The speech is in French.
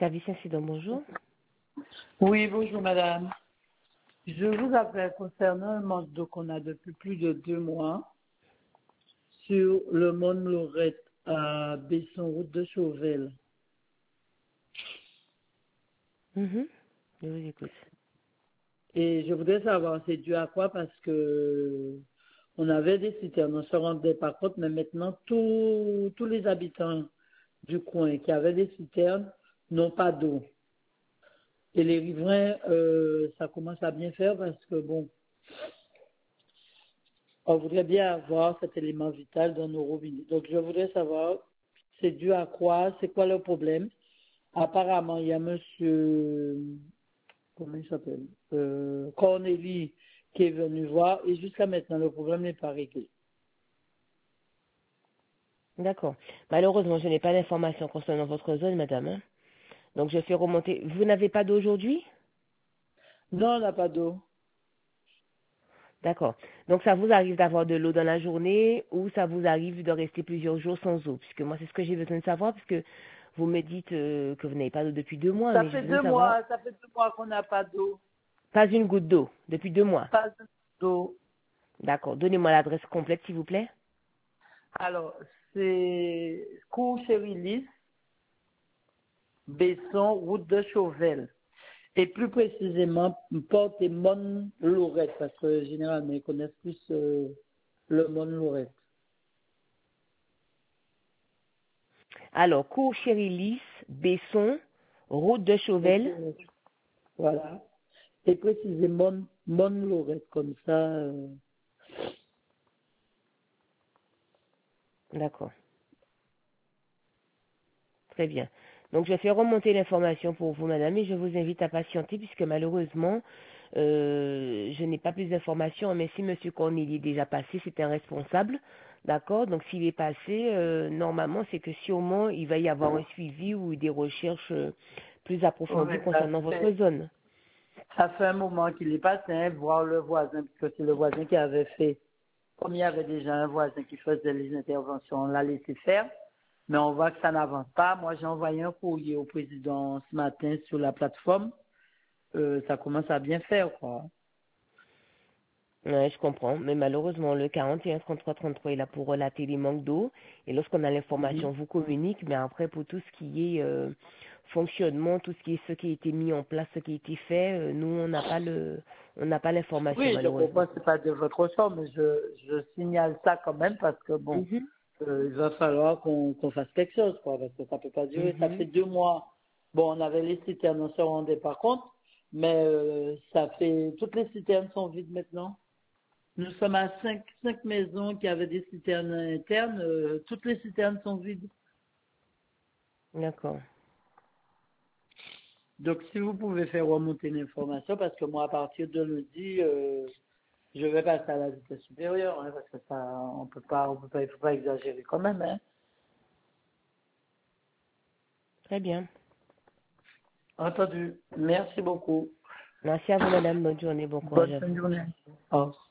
service incident, bonjour. Oui, bonjour madame. Je vous appelle concernant un manque d'eau qu'on a depuis plus de 2 mois sur le Mont-Lorette à Besson, route de Chauvel. Je vous écoute. Et je voudrais savoir c'est dû à quoi parce que on avait des citernes, on se rendait pas compte, mais maintenant tous les habitants du coin qui avaient des citernes n'ont pas d'eau. Et les riverains, ça commence à bien faire parce que bon, on voudrait bien avoir cet élément vital dans nos robinets. Donc, je voudrais savoir, c'est dû à quoi, c'est quoi le problème. Apparemment, il y a monsieur, comment il s'appelle, Cornélie, qui est venu voir, et jusqu'à maintenant, le problème n'est pas réglé. D'accord. Malheureusement, je n'ai pas d'informations concernant votre zone, madame. Hein. Donc, je fais remonter. Vous n'avez pas d'eau aujourd'hui? Non, on n'a pas d'eau. D'accord. Donc, ça vous arrive d'avoir de l'eau dans la journée ou ça vous arrive de rester plusieurs jours sans eau? Puisque moi, c'est ce que j'ai besoin de savoir, puisque vous me dites que vous n'avez pas d'eau depuis 2 mois, mais j'ai besoin de savoir. Ça fait 2 mois qu'on n'a pas d'eau. Pas une goutte d'eau depuis 2 mois. Pas d'eau. D'accord. Donnez-moi l'adresse complète, s'il vous plaît. Alors, c'est Cour Chérillis, Besson, route de Chauvel. Et plus précisément, porte et Mont-Lorette, parce que généralement, ils connaissent plus le Mont-Lorette. Alors, cours Chéri-Lys, Besson, route de Chauvel. Voilà. Et précisément, Mont-Lorette, comme ça. D'accord. Très bien. Donc, je fais remonter l'information pour vous, madame, et je vous invite à patienter, puisque malheureusement, je n'ai pas plus d'informations, mais si monsieur Cornélie est déjà passé, c'est un responsable. D'accord. Donc, s'il est passé, normalement, c'est que sûrement, il va y avoir un suivi ou des recherches plus approfondies Ouais, concernant votre zone. ça fait un moment qu'il est passé, hein, voir le voisin, parce que c'est le voisin qui avait fait. Comme il y avait déjà un voisin qui faisait les interventions, on l'a laissé faire. Mais on voit que ça n'avance pas. Moi, j'ai envoyé un courrier au président ce matin sur la plateforme. Ça commence à bien faire, quoi. Ouais, je comprends, mais malheureusement, le 41 33 33 est là pour relater les manques d'eau. Et lorsqu'on a l'information, on vous communique, mais après, pour tout ce qui est fonctionnement, tout ce qui a été mis en place, ce qui a été fait, nous, on n'a pas l'information, Oui, je malheureusement. comprends, c'est pas de votre sort, mais je signale ça quand même parce que bon, Mhm, il va falloir qu'on fasse quelque chose, quoi, parce que ça peut pas durer. Ça fait mhm. 2 mois. Bon, on avait les citernes, on se rendait pas compte, mais ça fait toutes les citernes sont vides maintenant. Nous sommes à cinq maisons qui avaient des citernes internes. Toutes les citernes sont vides. D'accord. Donc, si vous pouvez faire remonter l'information, parce que moi, à partir de lundi, je vais passer à la vitesse supérieure, hein, parce que ça, il faut pas exagérer quand même, hein. Très bien. Entendu. Merci beaucoup. Merci à vous, madame. Bonne journée, bon courage Bonne à fin vous. de journée. Au revoir.